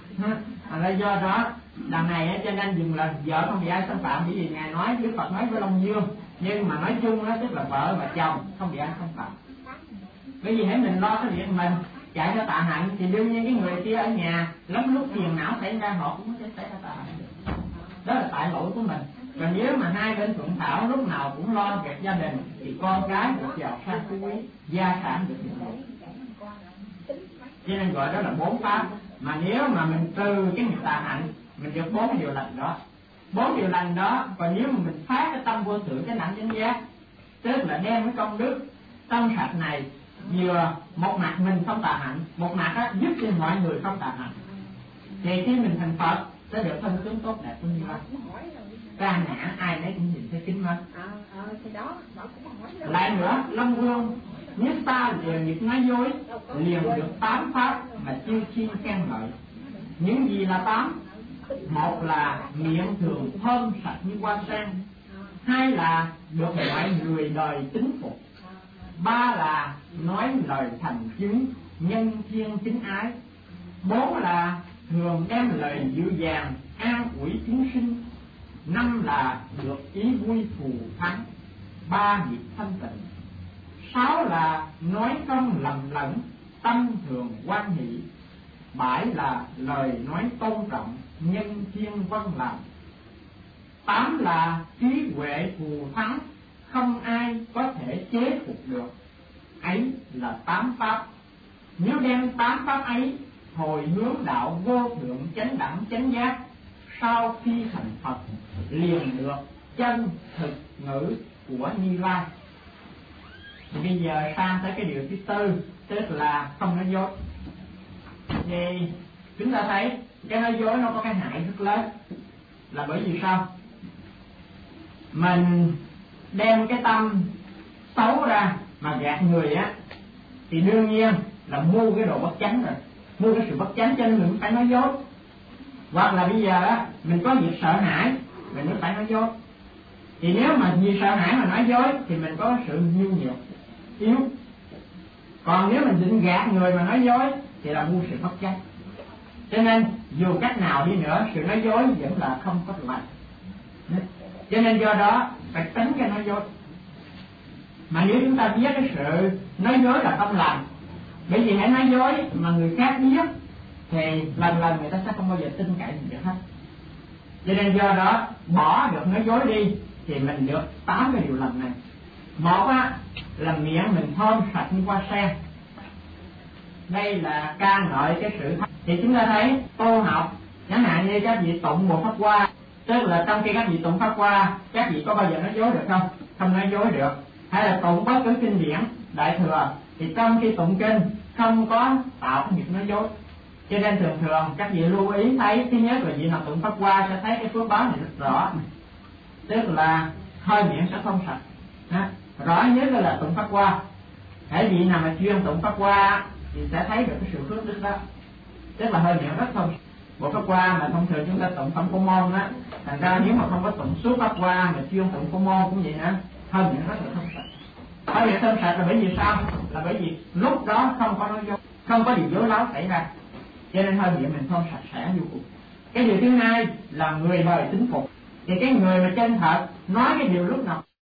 Là do đó đằng này cho nên dừng lần vợ không bị ai xâm phạm, bởi vì ngài nói Đức Phật nói với Long Dương, nhưng mà nói chung đó tức là vợ và chồng không bị ai xâm phạm. Bởi vì hãy mình lo cái việc mình chạy ra tà hạnh thì đương nhiên cái người kia ở nhà lắm lúc phiền não xảy ra họ cũng sẽ xảy ra tà hạnh. Đó là tại lỗi của mình. Còn nếu mà hai bên thuận thảo lúc nào cũng lo việc gia đình thì con cái được giàu sang phú quý, gia sản được nhiều hơn. Cho nên gọi đó là 4 pháp. Mà nếu mà mình từ cái nghiệp tà hạnh mình được 4 điều lành đó, 4 điều lành đó, còn nếu mà mình phát cái tâm vô thượng cái nặng chánh giác, tức là đem cái công đức tâm sạch này, vừa một mặt mình không tà hạnh, một mặt giúp cho mọi người không tà hạnh, thì khi mình thành Phật sẽ được thân tướng tốt đẹp của Như Lai. Ca ngã ai nấy cũng nhìn thấy kính mến. Lại nữa, Long Vương nếu ta đều nghiệp nói dối, liền được 8 pháp mà chư thiên khen ngợi. Những gì là 8? Một là miệng thường thơm sạch như hoa sen, 2 là được mọi người đời tín phục, 3 là nói lời thành chứng nhân thiên kính ái, 4 là thường đem lời dịu dàng an ủi chúng sinh, 5 là được ý vui phù thắng, 3 nghiệp thanh tịnh, 6 là nói không lầm lẫn, tâm thường hoan hỷ, 7 là lời nói tôn trọng, nhân thiên vân làm, 8 là trí huệ thù thắng, không ai có thể chế phục được. Ấy là 8 pháp. Nếu đem 8 pháp ấy hồi hướng đạo vô thượng chánh đẳng chánh giác, sau khi thành Phật liền được chân thực ngữ của Như Lai. Thì bây giờ sang tới cái điều thứ tư, tức là không nói dối. Thì chúng ta thấy cái nói dối nó có cái hại rất lớn, là bởi vì sao? Mình đem cái tâm xấu ra mà gạt người á, thì đương nhiên là mua cái đồ bất chánh rồi, mua cái sự bất chánh, cho nên mình phải nói dối. Hoặc là bây giờ á, mình có việc sợ hãi mình mới phải nói dối. Thì nếu mà vì sợ hãi mà nói dối thì mình có sự nhu nhược, yếu. Còn nếu mình định gạt người mà nói dối thì là mua sự bất chánh. Cho nên dù cách nào đi nữa, sự nói dối vẫn là không có lành. Cho nên do đó phải tránh cái nói dối. Mà nếu chúng ta biết cái sự nói dối là không lành, bởi vì hãy nói dối mà người khác biết thì lần lần người ta sẽ không bao giờ tin cậy mình được hết. Cho nên do đó bỏ được nói dối đi thì mình được 8 cái điều lành này. Một á, là miệng mình thơm sạch như hoa sen. đây là ca ngợi cái sự thấp. Thì chúng ta thấy tu học, chẳng hạn như các vị tụng một pháp hoa, tức là trong khi các vị tụng pháp hoa, các vị có bao giờ nói dối được không? Không nói dối được. Hay là tụng bất cứ kinh điển đại thừa, thì trong khi tụng kinh không có tạo cái việc nói dối. Cho nên thường thường các vị lưu ý thấy, thứ nhất là vị nào tụng pháp hoa sẽ thấy cái phước báo này rất rõ, tức là hơi miệng sẽ không sạch. Rõ nhất là tụng pháp hoa. Hễ vị nào mà chuyên tụng pháp hoa thì sẽ thấy được cái sự phước đức đó, tức là hơi miệng rất không. Bộ pháp hoa mà thông thường chúng ta tụng phẩm Phổ Môn á, thành ra nếu mà không có tụng suốt pháp hoa mà chuyên tụng Phổ Môn cũng vậy nữa, hơi miệng rất là không sạch. Hơi miệng không sạch là bởi vì sao? Là bởi vì lúc đó không có nói dối, không có điều dối láo xảy ra, cho nên hơi miệng mình không sạch sẽ vô cùng. Cái điều thứ hai là người đời tín phục. Thì cái người mà chân thật nói cái điều lúc nào